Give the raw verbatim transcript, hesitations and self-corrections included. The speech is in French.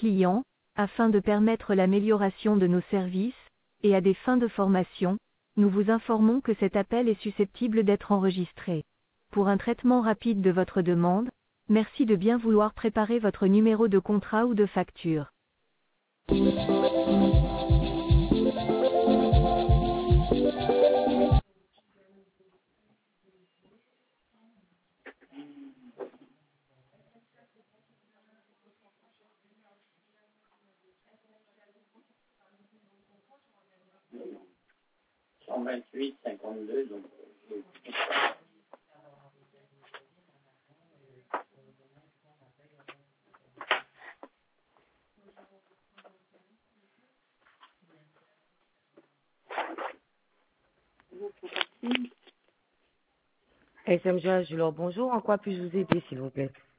clients, afin de permettre l'amélioration de nos services, et à des fins de formation, nous vous informons que cet appel est susceptible d'être enregistré. Pour un traitement rapide de votre demande, merci de bien vouloir préparer votre numéro de contrat ou de facture. cent vingt-huit cinquante-deux, donc S M J Julor, bonjour. En quoi puis-je vous aider, s'il vous plaît?